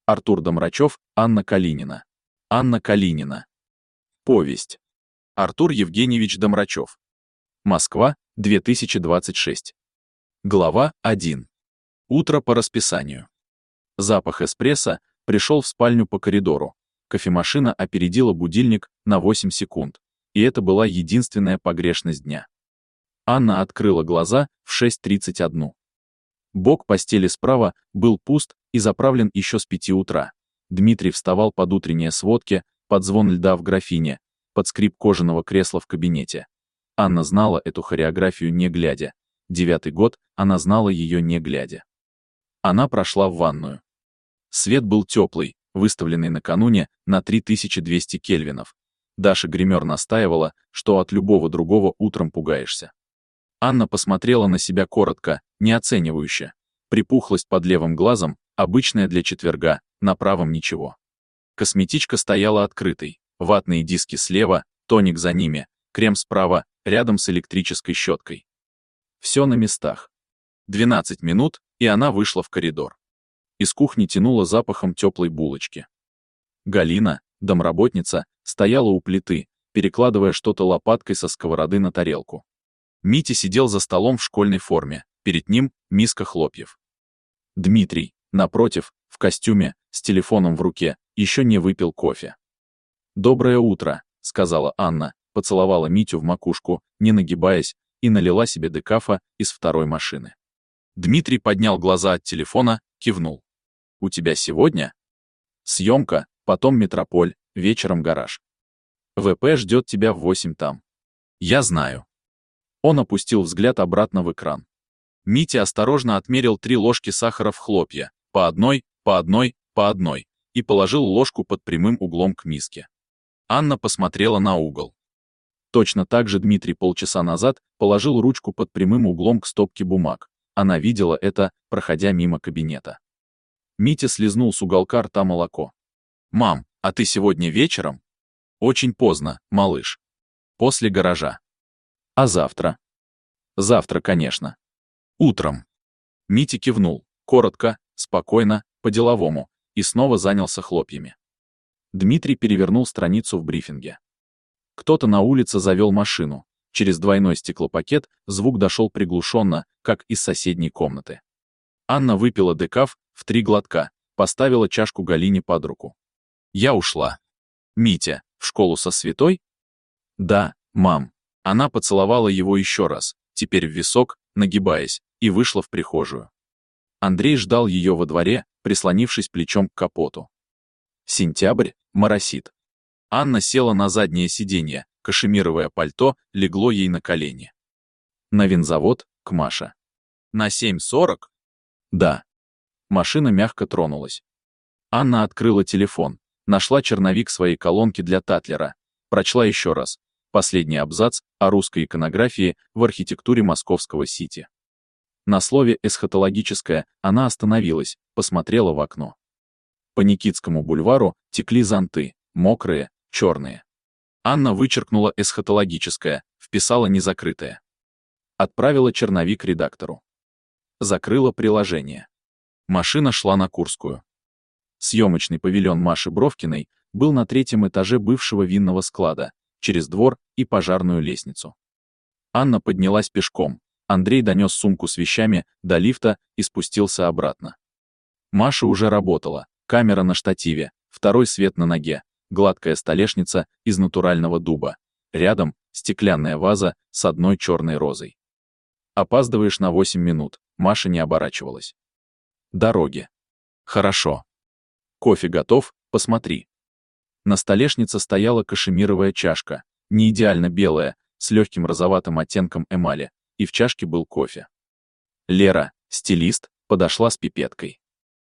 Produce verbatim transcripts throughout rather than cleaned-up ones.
Артур Домрачев, Анна Калинина. Анна Калинина. Повесть. Артур Евгеньевич Домрачев. Москва, две тысячи двадцать шесть. Глава один. Утро по расписанию. Запах эспрессо пришел в спальню по коридору. Кофемашина опередила будильник на восемь секунд, и это была единственная погрешность дня. Анна открыла глаза в шесть тридцать один. Бок постели справа был пуст и заправлен еще с пяти утра. Дмитрий вставал под утренние сводки, под звон льда в графине, под скрип кожаного кресла в кабинете. Анна знала эту хореографию не глядя. Девятый год она знала ее не глядя. Она прошла в ванную. Свет был теплый, выставленный накануне на три тысячи двести кельвинов. Даша гример настаивала, что от любого другого утром пугаешься. Анна посмотрела на себя коротко, неоценивающе. Припухлость под левым глазом, обычная для четверга, на правом ничего. Косметичка стояла открытой, ватные диски слева, тоник за ними, крем справа, рядом с электрической щеткой. Все на местах. двенадцать минут, и она вышла в коридор. Из кухни тянуло запахом теплой булочки. Галина, домработница, стояла у плиты, перекладывая что-то лопаткой со сковороды на тарелку. Митя сидел за столом в школьной форме, перед ним миска хлопьев. Дмитрий, напротив, в костюме, с телефоном в руке, еще не выпил кофе. «Доброе утро», — сказала Анна, поцеловала Митю в макушку, не нагибаясь, и налила себе декафа из второй машины. Дмитрий поднял глаза от телефона, кивнул. «У тебя сегодня?» «Съемка, потом метрополь, вечером гараж. ВП ждет тебя в восемь там». «Я знаю». Он опустил взгляд обратно в экран. Митя осторожно отмерил три ложки сахара в хлопья, по одной, по одной, по одной, и положил ложку под прямым углом к миске. Анна посмотрела на угол. Точно так же Дмитрий полчаса назад положил ручку под прямым углом к стопке бумаг. Она видела это, проходя мимо кабинета. Митя слизнул с уголка рта молоко. «Мам, а ты сегодня вечером?» «Очень поздно, малыш. После гаража». «А завтра?» «Завтра, конечно. Утром». Митя кивнул, коротко, спокойно, по-деловому, и снова занялся хлопьями. Дмитрий перевернул страницу в брифинге. Кто-то на улице завел машину. Через двойной стеклопакет звук дошел приглушенно, как из соседней комнаты. Анна выпила декаф в три глотка, поставила чашку Галине под руку. «Я ушла». «Митя, в школу со Святой?» «Да, мам». Она поцеловала его еще раз, теперь в висок, нагибаясь, и вышла в прихожую. Андрей ждал ее во дворе, прислонившись плечом к капоту. Сентябрь, моросит. Анна села на заднее сиденье, кашемировое пальто легло ей на колени. На винзавод, к Маше. «На семь сорок?» «Да». Машина мягко тронулась. Анна открыла телефон, нашла черновик своей колонки для Татлера, прочла еще раз. Последний абзац о русской иконографии в архитектуре московского Сити. На слове «эсхатологическое» она остановилась, посмотрела в окно. По Никитскому бульвару текли зонты, мокрые, черные. Анна вычеркнула эсхатологическое, вписала незакрытое. Отправила черновик редактору. Закрыла приложение. Машина шла на Курскую. Съемочный павильон Маши Бровкиной был на третьем этаже бывшего винного склада, через двор и пожарную лестницу. Анна поднялась пешком, Андрей донес сумку с вещами до лифта и спустился обратно. Маша уже работала, камера на штативе, второй свет на ноге, гладкая столешница из натурального дуба, рядом стеклянная ваза с одной черной розой. «Опаздываешь на восемь минут», Маша не оборачивалась. «Дороги». «Хорошо. Кофе готов, посмотри». На столешнице стояла кашемировая чашка, не идеально белая, с легким розоватым оттенком эмали, и в чашке был кофе. Лера, стилист, подошла с пипеткой.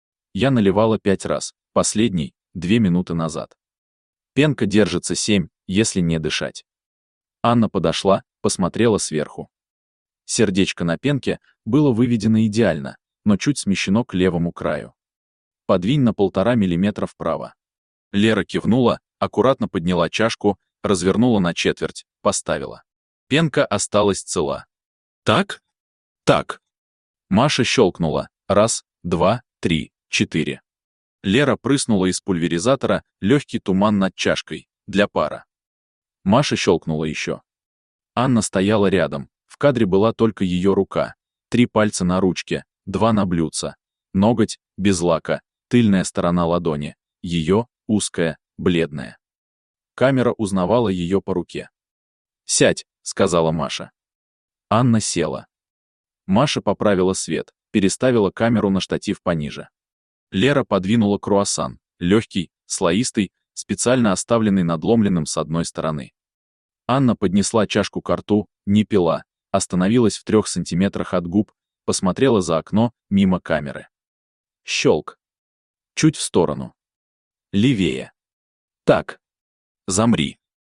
Я наливала пять раз, последний, две минуты назад. Пенка держится семь, если не дышать. Анна подошла, посмотрела сверху. Сердечко на пенке было выведено идеально, но чуть смещено к левому краю. Подвинь на полтора миллиметра вправо. Лера кивнула, аккуратно подняла чашку, развернула на четверть, поставила. Пенка осталась цела. «Так? Так». Маша щелкнула. Раз, два, три, четыре. Лера прыснула из пульверизатора, легкий туман над чашкой, для пара. Маша щелкнула еще. Анна стояла рядом, в кадре была только ее рука, три пальца на ручке, два на блюдце, ноготь, без лака, тыльная сторона ладони, ее, узкая, бледная. Камера узнавала ее по руке. «Сядь», — сказала Маша. Анна села. Маша поправила свет, переставила камеру на штатив пониже. Лера подвинула круассан, легкий, слоистый, специально оставленный надломленным с одной стороны. Анна поднесла чашку ко рту, не пила, остановилась в трех сантиметрах от губ, посмотрела за окно, мимо камеры. Щелк. Чуть в сторону. Левее. Так. Замри.